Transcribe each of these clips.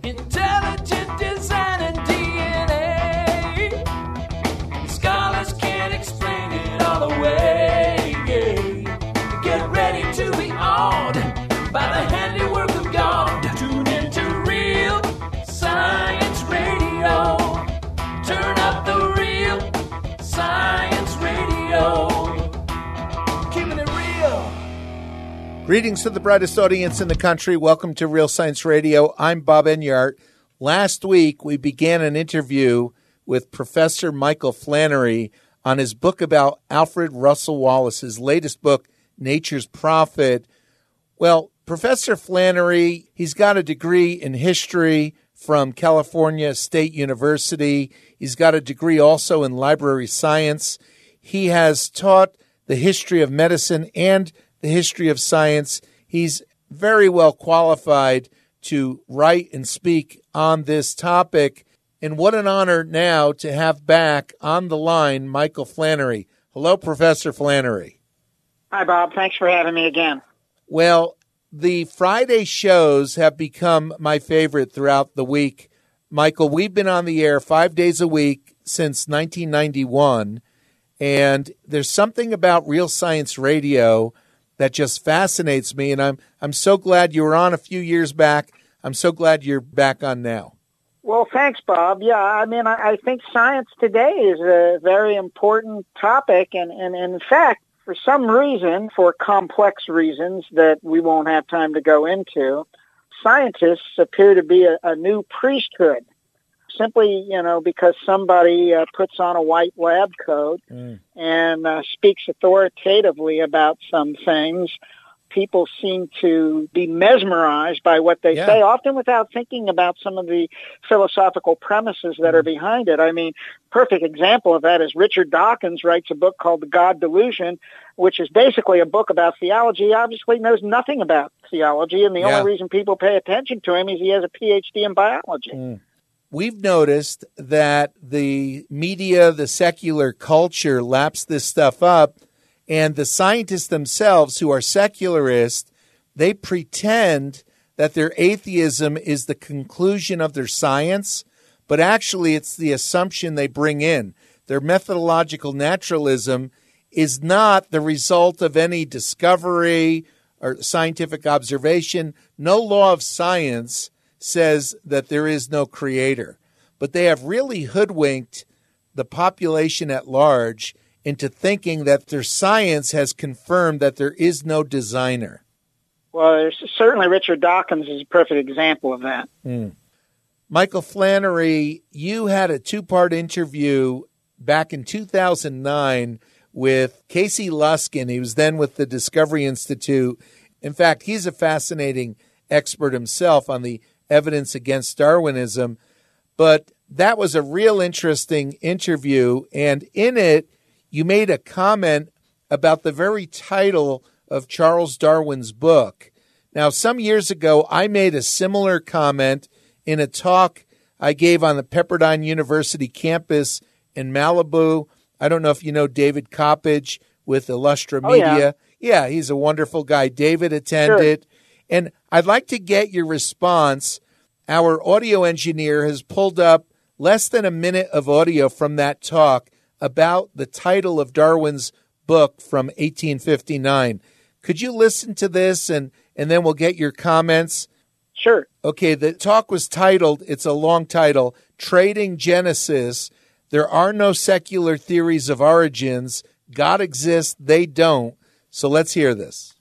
Intelligent design and DNA. Scholars can't explain it all away. Get ready to be awed by the handiwork of God. Tune into Real Science Radio. Turn up the Real Science Radio. Keeping it real. Greetings to the brightest audience in the country. Welcome to Real Science Radio. I'm Bob Enyart. Last week, we began an interview with Professor Michael Flannery on his book about Alfred Russel Wallace's latest book, Nature's Prophet. Well, Professor Flannery, he's got a degree in history from California State University. He's got a degree also in library science. He has taught the history of medicine and the history of science. He's very well qualified to write and speak on this topic. And what an honor now to have back on the line Michael Flannery. Hello, Professor Flannery. Hi, Bob. Thanks for having me again. Well, the Friday shows have become my favorite throughout the week. Michael, we've been on the air 5 days a week since 1991, and there's something about Real Science Radio that just fascinates me, and I'm so glad you were on a few years back. I'm so glad you're back on now. Well, thanks, Bob. Yeah, I mean, I think science today is a very important topic, and in fact, for some reason, for complex reasons that we won't have time to go into, scientists appear to be a new priesthood. Simply, because somebody puts on a white lab coat and speaks authoritatively about some things, people seem to be mesmerized by what they say, often without thinking about some of the philosophical premises that are behind it. I mean, perfect example of that is Richard Dawkins writes a book called The God Delusion, which is basically a book about theology. He obviously knows nothing about theology, and the only reason people pay attention to him is he has a PhD in biology. We've noticed that the media, the secular culture laps this stuff up, and the scientists themselves who are secularists, they pretend that their atheism is the conclusion of their science, but actually it's the assumption they bring in. Their methodological naturalism is not the result of any discovery or scientific observation. No law of science says that there is no creator, but they have really hoodwinked the population at large into thinking that their science has confirmed that there is no designer. Well, certainly Richard Dawkins is a perfect example of that. Michael Flannery, you had a two-part interview back in 2009 with Casey Luskin. He was then with the Discovery Institute. In fact, he's a fascinating expert himself on the evidence against Darwinism. But that was a real interesting interview, and in it, you made a comment about the very title of Charles Darwin's book. Now, some years ago, I made a similar comment in a talk I gave on the Pepperdine University campus in Malibu. I don't know if you know David Coppage with Illustra Media. Yeah, he's a wonderful guy. David attended. Sure. And I'd like to get your response. Our audio engineer has pulled up less than a minute of audio from that talk about the title of Darwin's book from 1859. Could you listen to this and then we'll get your comments? Sure. Okay, the talk was titled, it's a long title, Trading Genesis. There are no secular theories of origins. God exists, they don't. So let's hear this.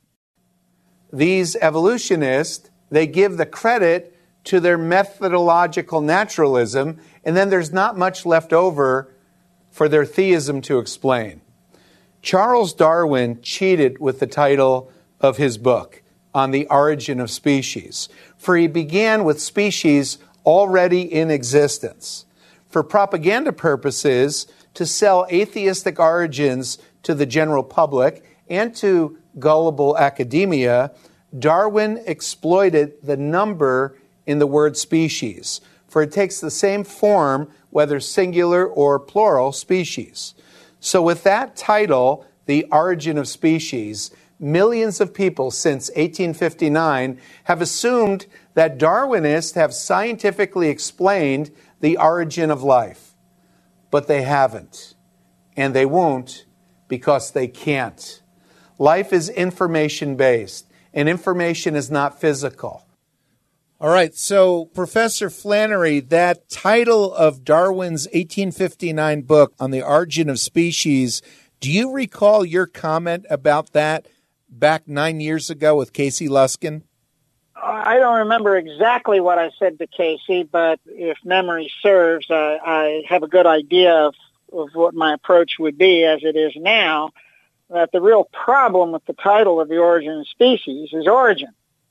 These evolutionists, they give the credit to their methodological naturalism, and then there's not much left over for their theism to explain. Charles Darwin cheated with the title of his book on the origin of species, for he began with species already in existence. For propaganda purposes, to sell atheistic origins to the general public and to gullible academia, Darwin exploited the number in the word species, for it takes the same form whether singular or plural species. So with that title, The Origin of Species, millions of people since 1859 have assumed that Darwinists have scientifically explained the origin of life. But they haven't. And they won't because they can't. Life is information-based, and information is not physical. All right, so Professor Flannery, that title of Darwin's 1859 book on the origin of species, do you recall your comment about that back 9 years ago with Casey Luskin? I don't remember exactly what I said to Casey, but if memory serves, I have a good idea of what my approach would be as it is now, that the real problem with the title of The Origin of Species is origin.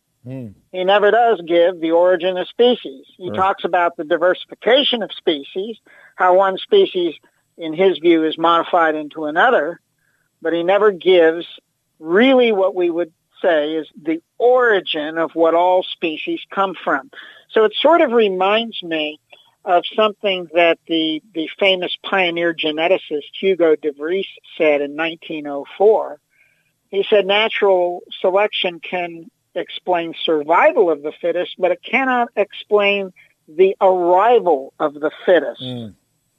He never does give the origin of species. He talks about the diversification of species, how one species, in his view, is modified into another, but he never gives really what we would say is the origin of what all species come from. So it sort of reminds me of something that the famous pioneer geneticist Hugo de Vries said in 1904. He said natural selection can explain survival of the fittest, but it cannot explain the arrival of the fittest. And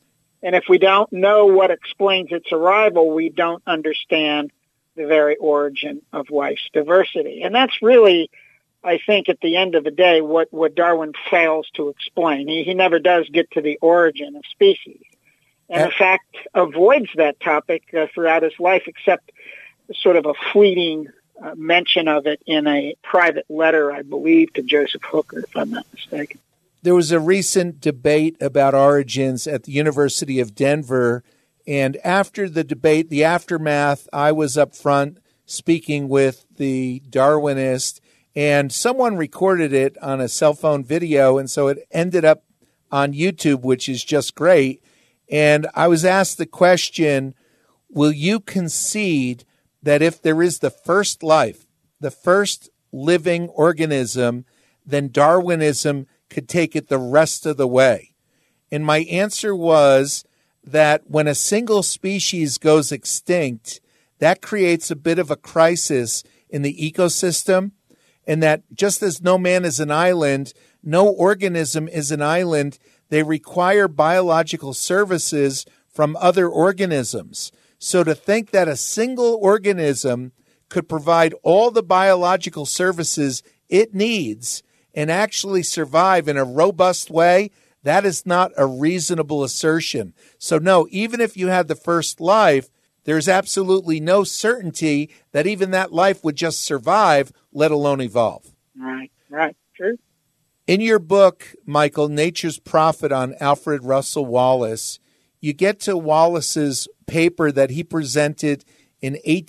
if we don't know what explains its arrival, we don't understand the very origin of life's diversity. And that's really, I think, at the end of the day, what Darwin fails to explain. He never does get to the origin of species. And in fact, avoids that topic throughout his life, except sort of a fleeting mention of it in a private letter, I believe, to Joseph Hooker, if I'm not mistaken. There was a recent debate about origins at the University of Denver, and after the debate, the aftermath, I was up front speaking with the Darwinist, and someone recorded it on a cell phone video, and so it ended up on YouTube, which is just great. And I was asked the question, will you concede that if there is the first life, the first living organism, then Darwinism could take it the rest of the way? And my answer was that when a single species goes extinct, that creates a bit of a crisis in the ecosystem, and that just as no man is an island, no organism is an island. They require biological services from other organisms. So to think that a single organism could provide all the biological services it needs and actually survive in a robust way, that is not a reasonable assertion. So no, even if you had the first life, there's absolutely no certainty that even that life would just survive, let alone evolve. Right, true. In your book, Michael, Nature's Prophet on Alfred Russel Wallace, you get to Wallace's paper that he presented in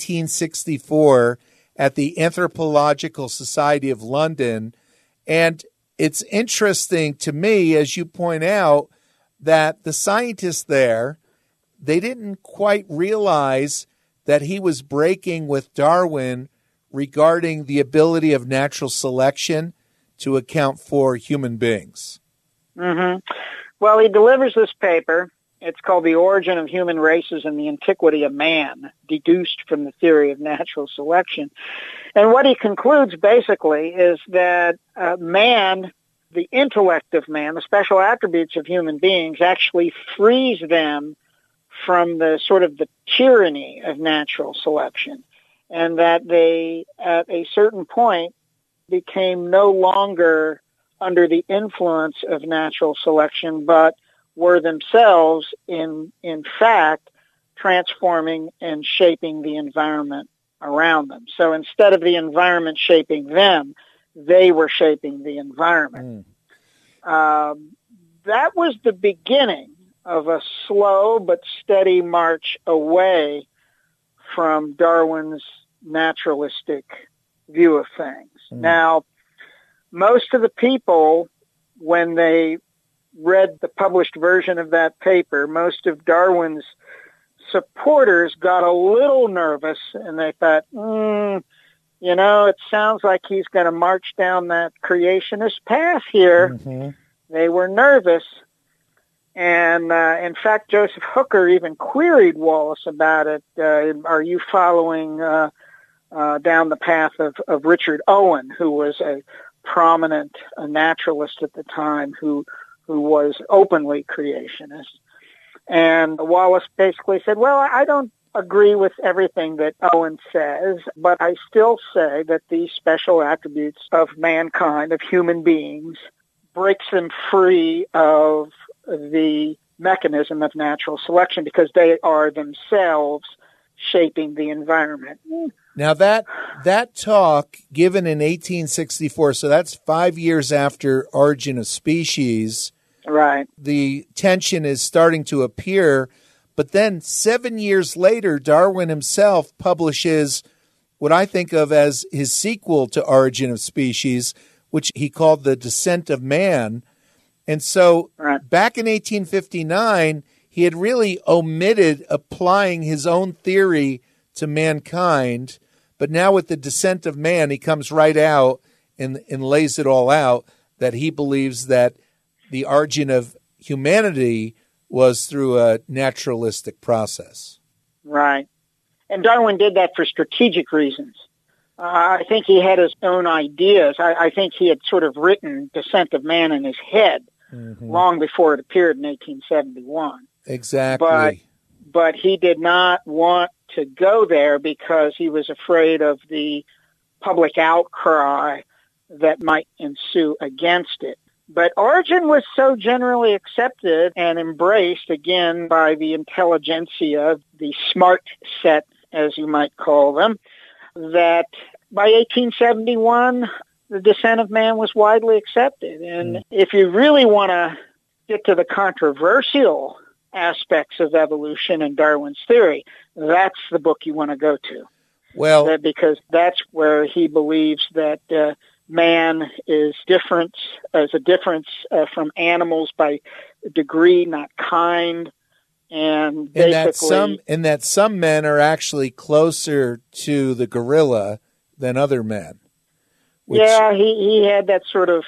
1864 at the Anthropological Society of London. And it's interesting to me, as you point out, that the scientists there, they didn't quite realize that he was breaking with Darwin regarding the ability of natural selection to account for human beings. Well, he delivers this paper. It's called The Origin of Human Races and the Antiquity of Man, deduced from the theory of natural selection. And what he concludes basically is that man, the intellect of man, the special attributes of human beings actually frees them from the sort of the tyranny of natural selection, and that they, at a certain point, became no longer under the influence of natural selection, but were themselves, in fact, transforming and shaping the environment around them. So instead of the environment shaping them, they were shaping the environment. That was the beginning of a slow but steady march away from Darwin's naturalistic view of things. Now, most of the people, when they read the published version of that paper, most of Darwin's supporters got a little nervous, and they thought, it sounds like he's going to march down that creationist path here. They were nervous. And in fact, Joseph Hooker even queried Wallace about it. Are you following down the path of Richard Owen, who was a prominent naturalist at the time who was openly creationist. And Wallace basically said, well, I don't agree with everything that Owen says, but I still say that these special attributes of mankind, of human beings, breaks them free of the mechanism of natural selection because they are themselves shaping the environment. Now that talk given in 1864, so that's 5 years after Origin of Species. Right. The tension is starting to appear, but then 7 years later, Darwin himself publishes what I think of as his sequel to Origin of Species, which he called The Descent of Man. And so back in 1859, he had really omitted applying his own theory to mankind. But now with The Descent of Man, he comes right out and lays it all out that he believes that the origin of humanity was through a naturalistic process. Right. And Darwin did that for strategic reasons. I think he had his own ideas. I think he had sort of written Descent of Man in his head long before it appeared in 1871. Exactly. But he did not want to go there because he was afraid of the public outcry that might ensue against it. But Origin was so generally accepted and embraced, again, by the intelligentsia, the smart set, as you might call them, that by 1871, the Descent of Man was widely accepted. And if you really want to get to the controversial aspects of evolution and Darwin's theory, that's the book you want to go to. Well, because that's where he believes that man is different, as a difference from animals by degree, not kind. And basically, that some men are actually closer to the gorilla than other men. Yeah, he had that sort of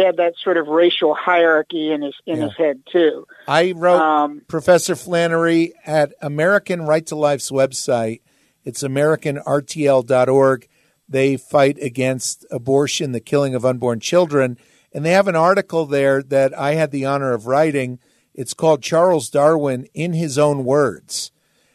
racial hierarchy in his head too. I wrote Professor Flannery at American Right to Life's website. It's AmericanRTL.org. They fight against abortion, the killing of unborn children, and they have an article there that I had the honor of writing. It's called Charles Darwin in His Own Words.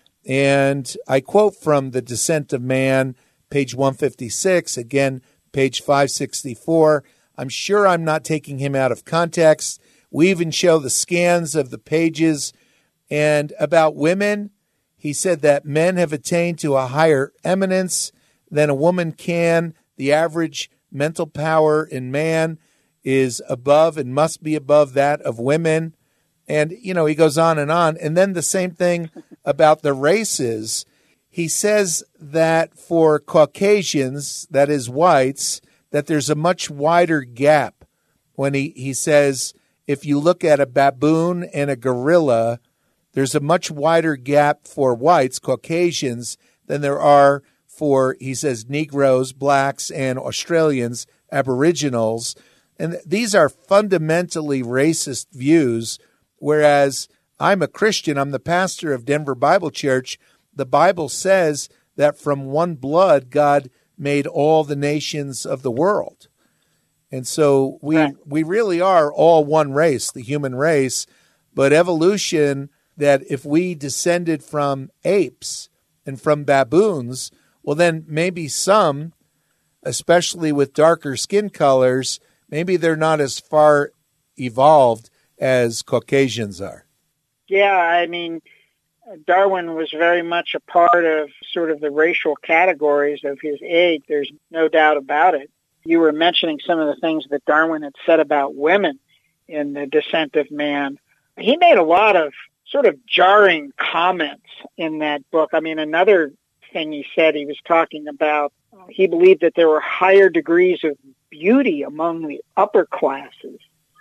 And I quote from The Descent of Man, page 156, again, page 564. I'm sure I'm not taking him out of context. We even show the scans of the pages. And about women, he said that men have attained to a higher eminence than a woman can. The average mental power in man is above and must be above that of women. And, he goes on. And then the same thing about the races. He says that for Caucasians, that is whites, that there's a much wider gap when he says if you look at a baboon and a gorilla, there's a much wider gap for whites, Caucasians, than there are for, he says, Negroes, blacks, and Australians, Aboriginals. And these are fundamentally racist views, whereas I'm a Christian, I'm the pastor of Denver Bible Church. The Bible says that from one blood, God made all the nations of the world. And so we really are all one race, the human race. But evolution, that if we descended from apes and from baboons, well, then maybe some, especially with darker skin colors, maybe they're not as far evolved as Caucasians are. Yeah, I mean, Darwin was very much a part of sort of the racial categories of his age. There's no doubt about it. You were mentioning some of the things that Darwin had said about women in The Descent of Man. He made a lot of sort of jarring comments in that book. I mean, another thing he said, he was talking about, he believed that there were higher degrees of beauty among the upper classes.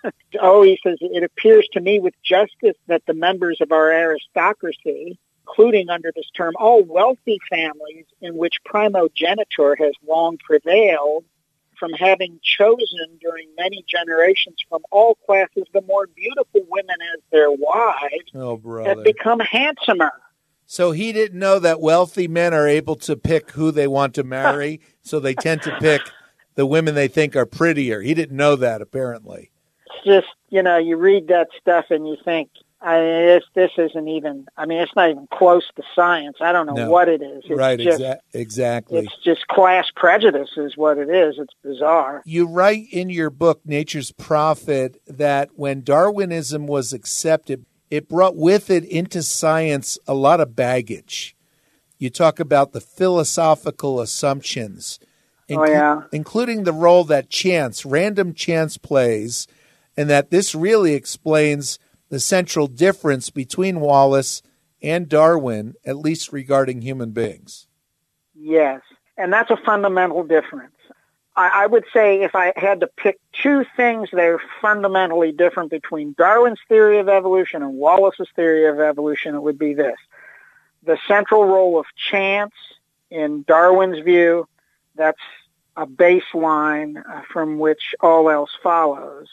He says, it appears to me with justice that the members of our aristocracy, including under this term all wealthy families in which primogeniture has long prevailed, from having chosen during many generations from all classes the more beautiful women as their wives, have become handsomer. So he didn't know that wealthy men are able to pick who they want to marry, so they tend to pick the women they think are prettier. He didn't know that, apparently. It's just, you read that stuff and you think, this isn't even, it's not even close to science. I don't know what it is. It's right, just, exactly. It's just class prejudice is what it is. It's bizarre. You write in your book, Nature's Prophet, that when Darwinism was accepted, it brought with it into science a lot of baggage. You talk about the philosophical assumptions, including the role that random chance plays, and that this really explains the central difference between Wallace and Darwin, at least regarding human beings. Yes, and that's a fundamental difference. I would say if I had to pick two things that are fundamentally different between Darwin's theory of evolution and Wallace's theory of evolution, it would be this. The central role of chance in Darwin's view, that's a baseline from which all else follows.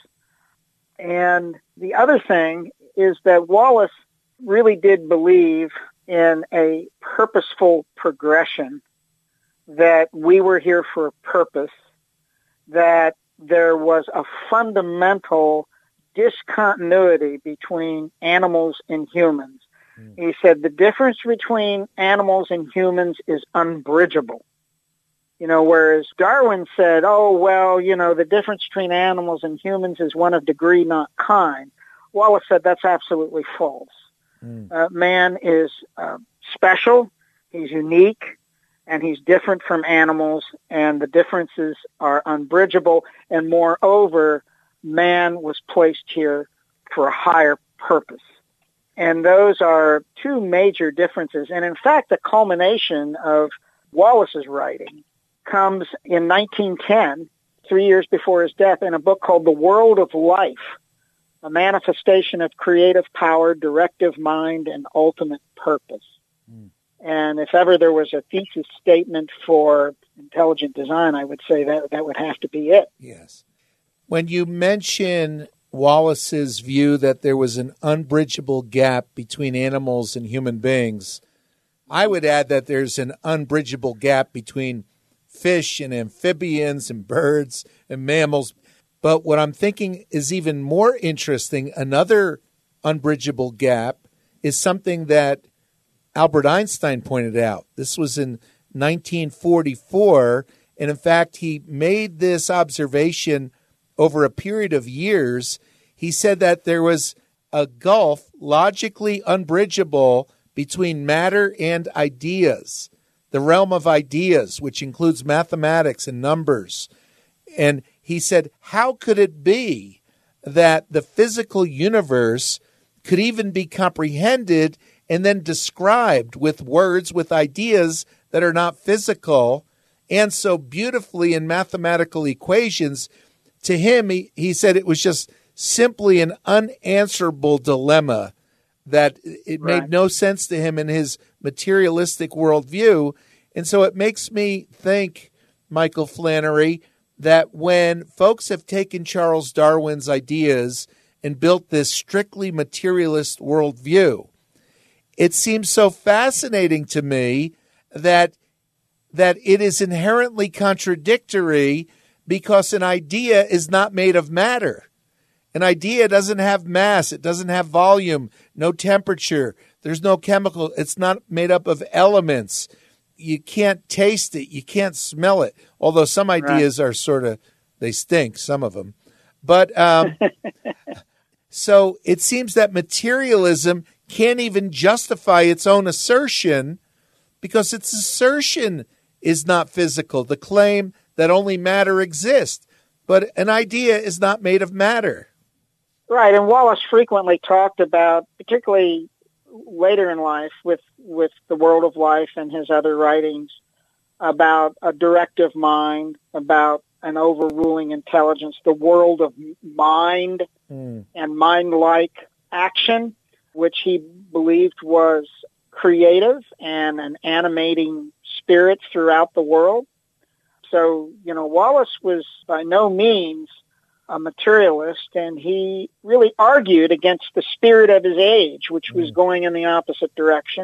And the other thing is that Wallace really did believe in a purposeful progression, that we were here for a purpose, that there was a fundamental discontinuity between animals and humans. He said the difference between animals and humans is unbridgeable. Whereas Darwin said, the difference between animals and humans is one of degree, not kind. Wallace said that's absolutely false. Man is special, he's unique, and he's different from animals, and the differences are unbridgeable. And moreover, man was placed here for a higher purpose. And those are two major differences. And in fact, the culmination of Wallace's writing comes in 1910, 3 years before his death, in a book called The World of Life, a manifestation of creative power, directive mind, and ultimate purpose. And if ever there was a thesis statement for intelligent design, I would say that would have to be it. Yes. When you mention Wallace's view that there was an unbridgeable gap between animals and human beings, I would add that there's an unbridgeable gap between fish and amphibians and birds and mammals. But what I'm thinking is even more interesting, another unbridgeable gap, is something that Albert Einstein pointed out. This was in 1944, and in fact, he made this observation over a period of years. He said that there was a gulf logically unbridgeable between matter and ideas, the realm of ideas, which includes mathematics and numbers. And he said, how could it be that the physical universe could even be comprehended and then described with words, with ideas that are not physical, and so beautifully in mathematical equations? To him, he said it was just simply an unanswerable dilemma, that it made no sense to him in his materialistic worldview. And so it makes me think, Michael Flannery, that when folks have taken Charles Darwin's ideas and built this strictly materialist worldview, it seems so fascinating to me that it is inherently contradictory, because an idea is not made of matter. An idea doesn't have mass. It doesn't have volume, no temperature. There's no chemical. It's not made up of elements. You can't taste it. You can't smell it. Although some ideas are they stink, some of them. But so it seems that materialism can't even justify its own assertion, because its assertion is not physical. The claim that only matter exists, but an idea is not made of matter. Right, and Wallace frequently talked about, particularly later in life with The World of Life and his other writings, about a directive mind, about an overruling intelligence, the world of mind and mind-like action, which he believed was creative and an animating spirit throughout the world. So, Wallace was by no means a materialist, and he really argued against the spirit of his age, which was going in the opposite direction.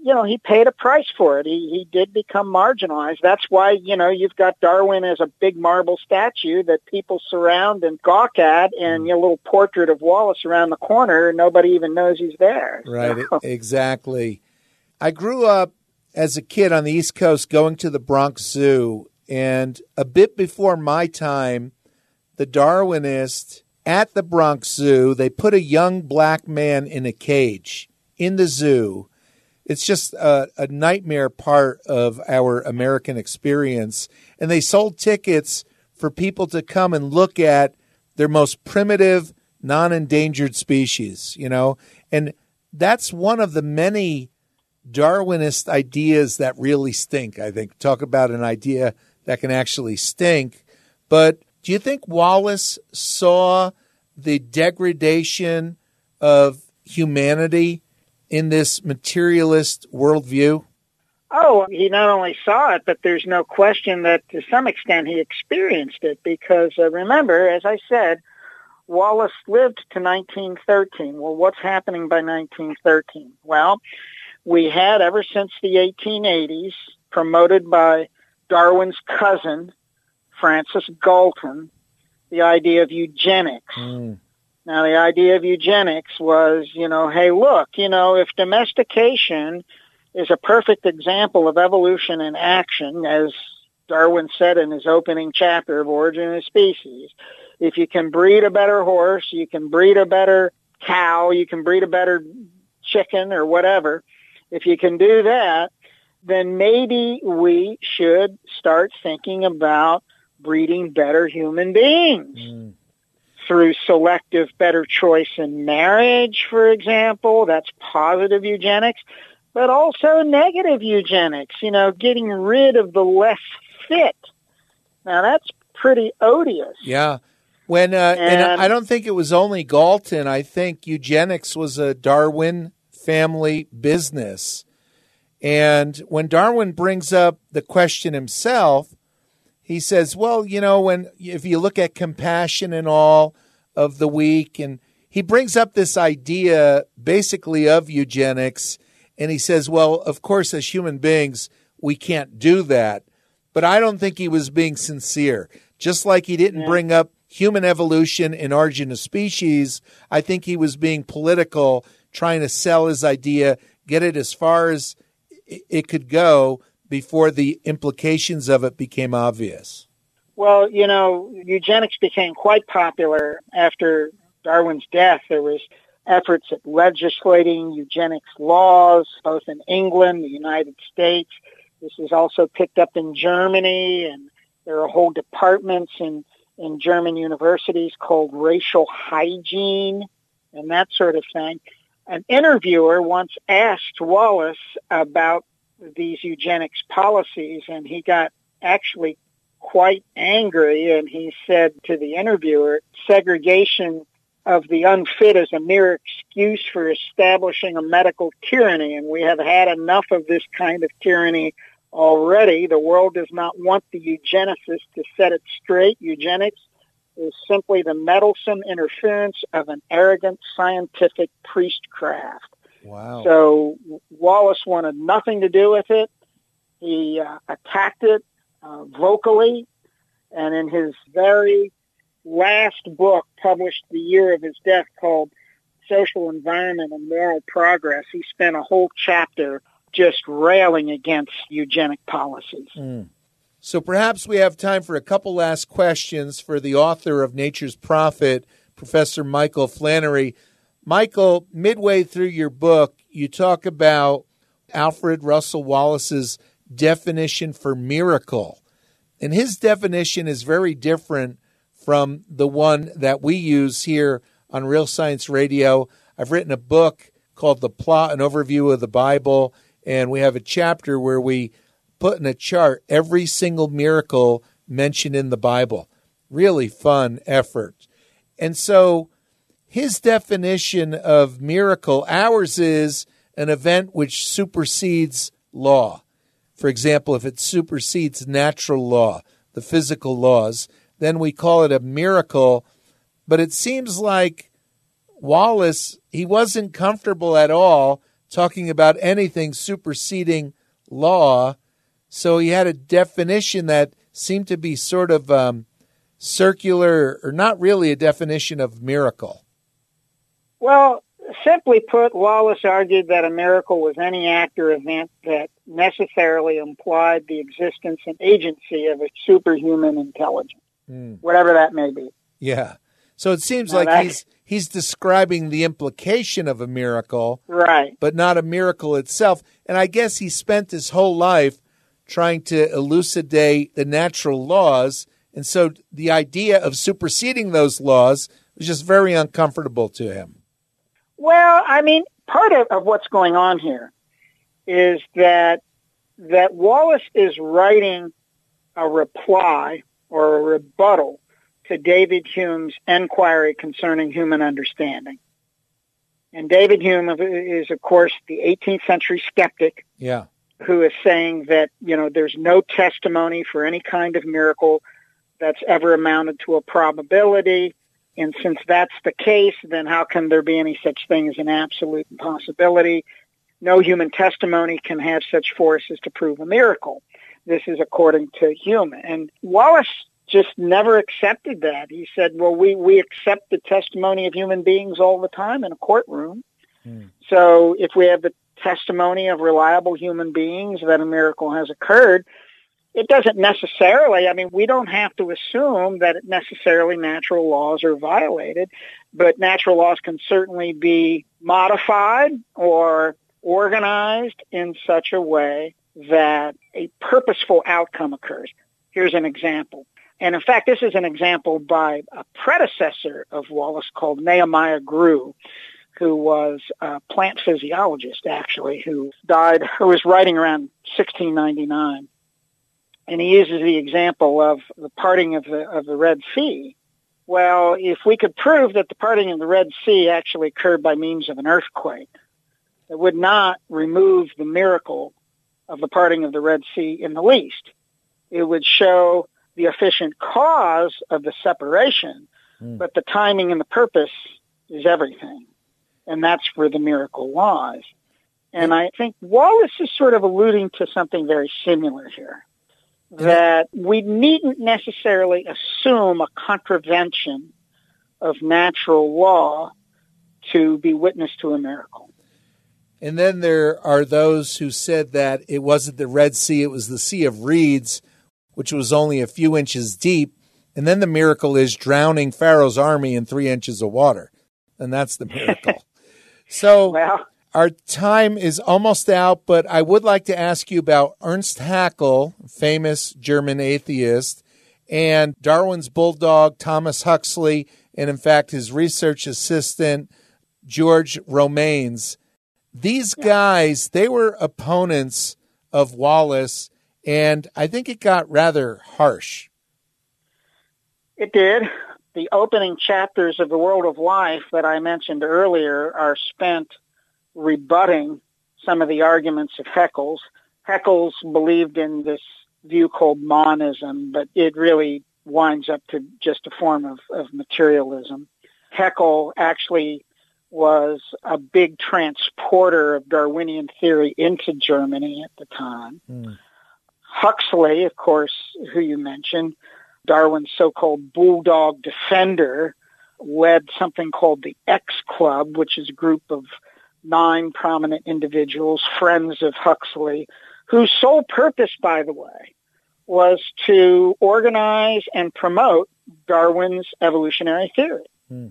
he paid a price for it. He did become marginalized. That's why, you've got Darwin as a big marble statue that people surround and gawk at, and your little portrait of Wallace around the corner, and nobody even knows he's there. Right, exactly. I grew up as a kid on the East Coast going to the Bronx Zoo, and a bit before my time, the Darwinists at the Bronx Zoo, they put a young black man in a cage in the zoo. It's just a nightmare part of our American experience. And they sold tickets for people to come and look at their most primitive, non-endangered species, And that's one of the many Darwinist ideas that really stink, I think. Talk about an idea that can actually stink. But do you think Wallace saw the degradation of humanity in this materialist worldview? Oh, he not only saw it, but there's no question that to some extent he experienced it because, remember, as I said, Wallace lived to 1913. Well, what's happening by 1913? Well, we had, ever since the 1880s, promoted by Darwin's cousin, Francis Galton, the idea of eugenics. Now, the idea of eugenics was, hey, look, if domestication is a perfect example of evolution in action, as Darwin said in his opening chapter of Origin of Species, if you can breed a better horse, you can breed a better cow, you can breed a better chicken or whatever, if you can do that, then maybe we should start thinking about breeding better human beings through selective better choice in marriage, for example. That's positive eugenics, but also negative eugenics, getting rid of the less fit. Now, that's pretty odious. Yeah. And I don't think it was only Galton. I think eugenics was a Darwin family business. And when Darwin brings up the question himself, he says, well, if you look at compassion and all of the weak, and he brings up this idea basically of eugenics, and he says, well, of course, as human beings, we can't do that. But I don't think he was being sincere. Just like he didn't bring up human evolution in Origin of Species, I think he was being political, trying to sell his idea, get it as far as it could go before the implications of it became obvious. Well, eugenics became quite popular after Darwin's death. There was efforts at legislating eugenics laws, both in England, the United States. This is also picked up in Germany, and there are whole departments in German universities called racial hygiene and that sort of thing. An interviewer once asked Wallace about these eugenics policies, and he got actually quite angry, and he said to the interviewer, segregation of the unfit is a mere excuse for establishing a medical tyranny, and we have had enough of this kind of tyranny already. The world does not want the eugenicist to set it straight. Eugenics is simply the meddlesome interference of an arrogant scientific priestcraft. Wow. So Wallace wanted nothing to do with it. He attacked it vocally, and in his very last book, published the year of his death, called Social Environment and Moral Progress, he spent a whole chapter just railing against eugenic policies. So perhaps we have time for a couple last questions for the author of Nature's Prophet, Professor Michael Flannery. Michael, midway through your book, you talk about Alfred Russel Wallace's definition for miracle. And his definition is very different from the one that we use here on Real Science Radio. I've written a book called The Plot, an Overview of the Bible, and we have a chapter where we put in a chart every single miracle mentioned in the Bible. Really fun effort. And so his definition of miracle, ours is an event which supersedes law. For example, if it supersedes natural law, the physical laws, then we call it a miracle. But it seems like Wallace, he wasn't comfortable at all talking about anything superseding law. So he had a definition that seemed to be sort of circular, or not really a definition of miracle. Well, simply put, Wallace argued that a miracle was any act or event that necessarily implied the existence and agency of a superhuman intelligence, whatever that may be. Yeah. So it seems like he's describing the implication of a miracle, right, but not a miracle itself. And I guess he spent his whole life trying to elucidate the natural laws. And so the idea of superseding those laws was just very uncomfortable to him. Well, I mean, part of what's going on here is that Wallace is writing a reply or a rebuttal to David Hume's Enquiry Concerning Human Understanding. And David Hume is, of course, the 18th century skeptic. Yeah. Who is saying that, there's no testimony for any kind of miracle that's ever amounted to a probability. And since that's the case, then how can there be any such thing as an absolute impossibility? No human testimony can have such force as to prove a miracle. This is according to Hume. And Wallace just never accepted that. He said, well, we accept the testimony of human beings all the time in a courtroom. So if we have the testimony of reliable human beings that a miracle has occurred, it doesn't necessarily, we don't have to assume that necessarily natural laws are violated, but natural laws can certainly be modified or organized in such a way that a purposeful outcome occurs. Here's an example. And in fact, this is an example by a predecessor of Wallace called Nehemiah Grew, who was a plant physiologist, actually, who was writing around 1699. And he uses the example of the parting of the Red Sea. Well, if we could prove that the parting of the Red Sea actually occurred by means of an earthquake, it would not remove the miracle of the parting of the Red Sea in the least. It would show the efficient cause of the separation, but the timing and the purpose is everything. And that's where the miracle lies. And I think Wallace is sort of alluding to something very similar here, that we needn't necessarily assume a contravention of natural law to be witness to a miracle. And then there are those who said that it wasn't the Red Sea, it was the Sea of Reeds, which was only a few inches deep. And then the miracle is drowning Pharaoh's army in 3 inches of water. And that's the miracle. So our time is almost out, but I would like to ask you about Ernst Haeckel, famous German atheist, and Darwin's bulldog, Thomas Huxley, and in fact, his research assistant, George Romanes. These guys, they were opponents of Wallace, and I think it got rather harsh. It did. The opening chapters of The World of Life that I mentioned earlier are spent rebutting some of the arguments of Haeckel's. Haeckel's believed in this view called monism, but it really winds up to just a form of materialism. Haeckel actually was a big transporter of Darwinian theory into Germany at the time. Huxley, of course, who you mentioned, Darwin's so-called bulldog defender, led something called the X Club, which is a group of 9 prominent individuals, friends of Huxley, whose sole purpose, by the way, was to organize and promote Darwin's evolutionary theory.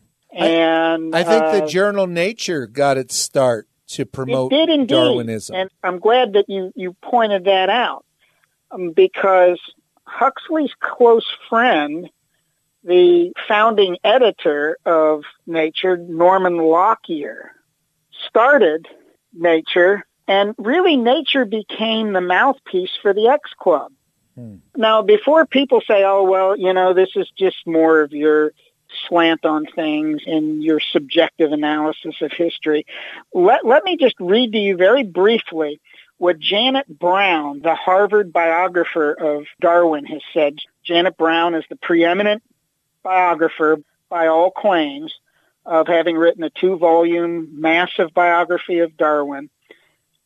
And I think the journal Nature got its start to promote it did indeed. Darwinism. And I'm glad that you pointed that out, because Huxley's close friend, the founding editor of Nature, Norman Lockyer, started Nature, and really Nature became the mouthpiece for the X Club. Now, before people say, oh, well, this is just more of your slant on things and your subjective analysis of history, let me just read to you very briefly what Janet Brown, the Harvard biographer of Darwin, has said. Janet Brown is the preeminent biographer by all claims of having written a 2-volume massive biography of Darwin.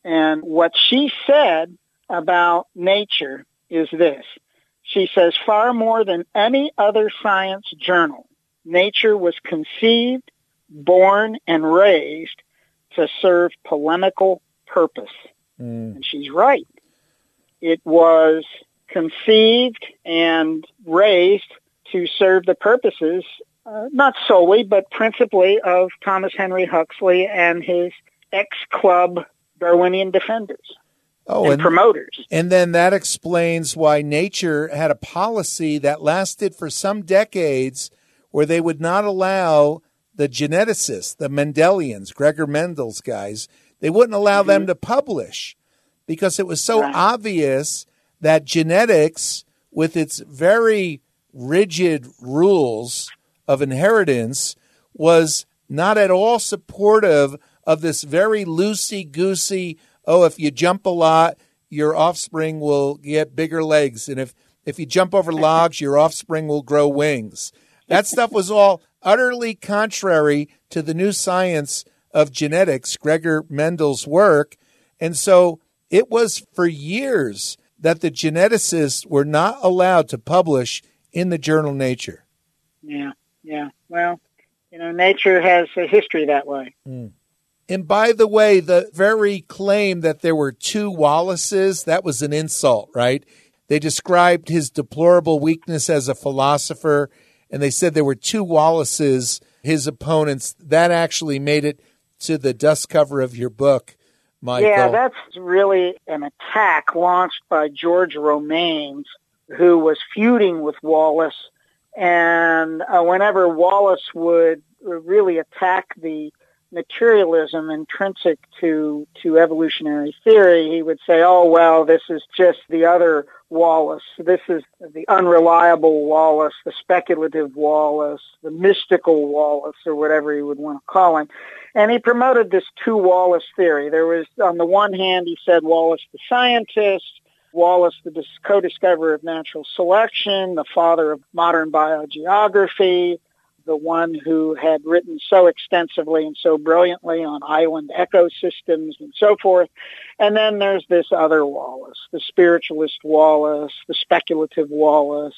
And what she said about nature is this. She says, far more than any other science journal, Nature was conceived, born, and raised to serve polemical purpose. And she's right. It was conceived and raised to serve the purposes, not solely, but principally of Thomas Henry Huxley and his ex-club Darwinian defenders and promoters. And then that explains why Nature had a policy that lasted for some decades where they would not allow the geneticists, the Mendelians, Gregor Mendel's guys, they wouldn't allow them to publish because it was so obvious that genetics, with its very rigid rules of inheritance, was not at all supportive of this very loosey-goosey, if you jump a lot, your offspring will get bigger legs. And if you jump over logs, your offspring will grow wings. That stuff was all utterly contrary to the new science of genetics, Gregor Mendel's work. And so it was for years that the geneticists were not allowed to publish in the journal Nature. Yeah. Well, Nature has a history that way. And by the way, the very claim that there were two Wallaces, that was an insult, right? They described his deplorable weakness as a philosopher, and they said there were two Wallaces, his opponents. That actually made it to the dust cover of your book, Michael. Yeah, that's really an attack launched by George Romanes, who was feuding with Wallace. And whenever Wallace would really attack the materialism intrinsic to evolutionary theory, he would say, oh, well, this is just the other Wallace. This is the unreliable Wallace, the speculative Wallace, the mystical Wallace, or whatever he would want to call him. And he promoted this two Wallace theory. There was, on the one hand, he said Wallace the scientist, Wallace the co-discoverer of natural selection, the father of modern biogeography, the one who had written so extensively and so brilliantly on island ecosystems and so forth. And then there's this other Wallace, the spiritualist Wallace, the speculative Wallace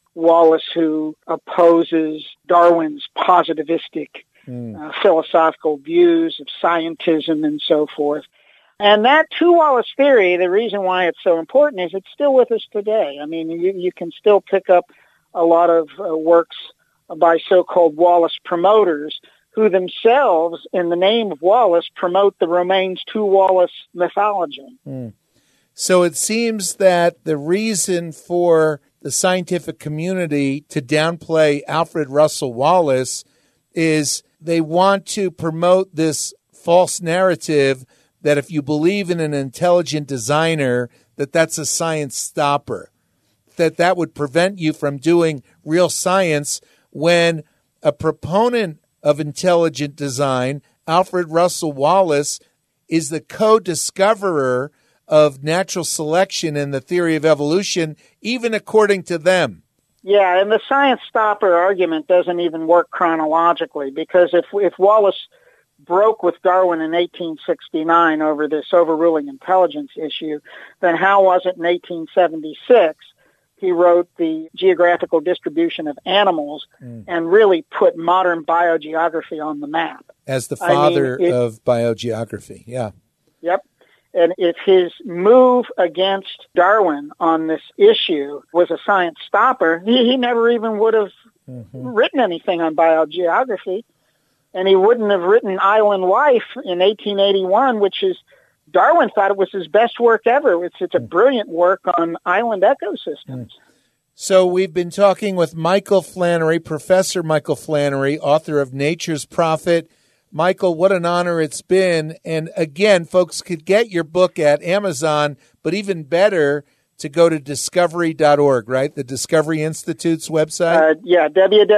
who opposes Darwin's positivistic philosophical views of scientism and so forth. And that two Wallace theory, the reason why it's so important is it's still with us today. I mean, you can still pick up a lot of works by so-called Wallace promoters who themselves, in the name of Wallace, promote the Romanes two Wallace mythology. So it seems that the reason for the scientific community to downplay Alfred Russel Wallace is they want to promote this false narrative that if you believe in an intelligent designer, that's a science stopper, that would prevent you from doing real science, when a proponent of intelligent design, Alfred Russel Wallace, is the co-discoverer of natural selection and the theory of evolution, even according to them. Yeah, and the science stopper argument doesn't even work chronologically, because if Wallace broke with Darwin in 1869 over this overruling intelligence issue, then how was it in 1876 he wrote the geographical distribution of animals and really put modern biogeography on the map? As the father of biogeography, yeah. Yep. And if his move against Darwin on this issue was a science stopper, he never even would have written anything on biogeography. And he wouldn't have written Island Life in 1881, which is, Darwin thought it was his best work ever. It's a brilliant work on island ecosystems. So we've been talking with Michael Flannery, Professor Michael Flannery, author of Nature's Prophet. Michael, what an honor it's been. And again, folks could get your book at Amazon, but even better to go to discovery.org, right? The Discovery Institute's website? Yeah,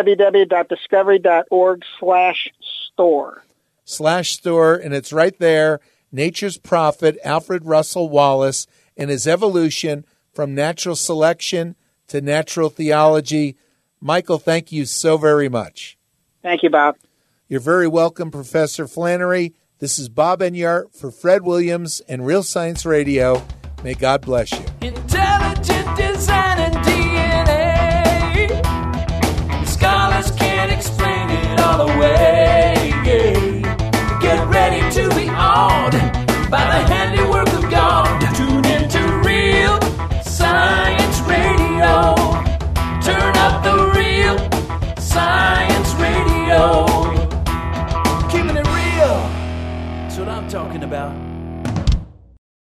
www.discovery.org/store. /store, and it's right there. Nature's Prophet, Alfred Russel Wallace, and his evolution from natural selection to natural theology. Michael, thank you so very much. Thank you, Bob. You're very welcome, Professor Flannery. This is Bob Enyart for Fred Williams and Real Science Radio. May God bless you. Intelligent design and DNA. Scholars can't explain it all away. Get ready to be awed by the handiwork of God. Tune into Real Science Radio. Turn up the Real Science Radio. Keeping it real. That's what I'm talking about.